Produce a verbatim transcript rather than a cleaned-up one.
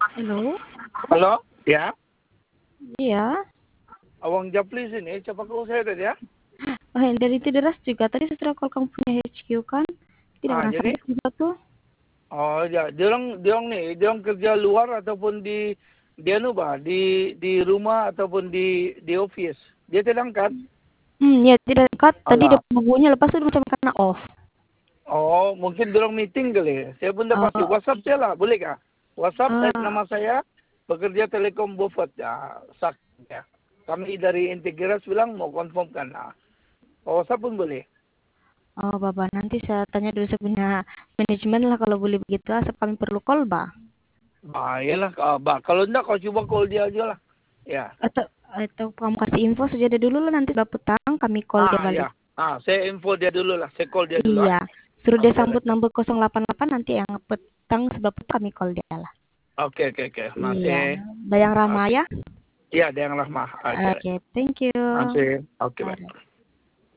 Halo? Halo? Ya? Iya? Awang Japli sini, siapa call saya tadi ya? Oh, yang dari Tideras juga. Tadi setelah call kamu punya H Q kan? Tidak Ah, pernah jadi? sambung juga tuh. Oh ya, dia orang, dia orang nih, dia orang kerja luar ataupun di, dia nu bah, di di rumah ataupun di di office. Dia tidak angkat. Hmm, ya tidak dekat. Tadi Alah. udah bunyinya, lepas itu macam karena off. Oh, mungkin dia orang meeting kali. Saya pun dah pasti. Oh, WhatsApp saya lah, boleh kah? WhatsApp, eh, ah, nama saya, pekerja Telekom Beaufort. Ya, sak, ya. Kami dari Integras bilang mau konfirmkan. Nah, WhatsApp pun boleh. oh, Bapak, nanti saya tanya dulu saya punya manajemen lah kalau boleh begitu. Asal kami perlu call, Bah. Ah, iyalah, ah, bah, kalau enggak kau coba call dia aja lah. Ya. Atau atau kamu kasih info saja dulu lah, nanti udah petang kami call dia Ah, balik. ya. Ah, saya info dia dulu lah. Saya call dia dulu ah. Iya. Suruh dia Oke, sambut oke. nomor nol delapan delapan, nanti yang petang sebab kami call dia lah. Oke, oke, oke. Iya. Masih. Bayang Rama Oke. ya. Iya, dia yang lama. Oke. Oke, thank you. Masih. Oke, baik. Bye.